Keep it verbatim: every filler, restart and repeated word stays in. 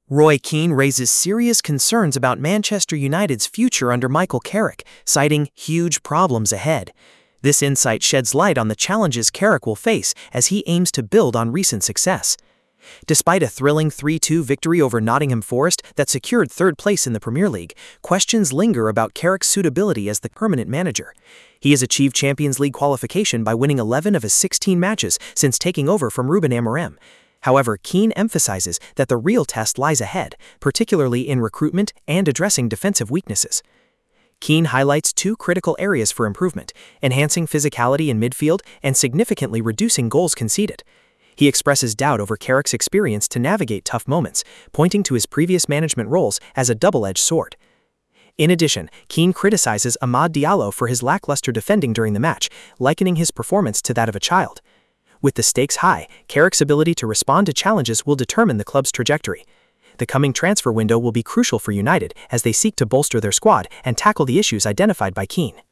Roy Keane raises serious concerns about Manchester United's future under Michael Carrick, citing huge problems ahead. This insight sheds light on the challenges Carrick will face as he aims to build on recent success. Despite a thrilling three two victory over Nottingham Forest that secured third place in the Premier League, questions linger about Carrick's suitability as the permanent manager. He has achieved Champions League qualification by winning eleven of his sixteen matches since taking over from Ruben Amorim. However, Keane emphasizes that the real test lies ahead, particularly in recruitment and addressing defensive weaknesses. Keane highlights two critical areas for improvement: enhancing physicality in midfield and significantly reducing goals conceded. He expresses doubt over Carrick's experience to navigate tough moments, pointing to his previous management roles as a double-edged sword. In addition, Keane criticizes Amad Diallo for his lackluster defending during the match, likening his performance to that of a child. With the stakes high, Carrick's ability to respond to challenges will determine the club's trajectory. The coming transfer window will be crucial for United as they seek to bolster their squad and tackle the issues identified by Keane.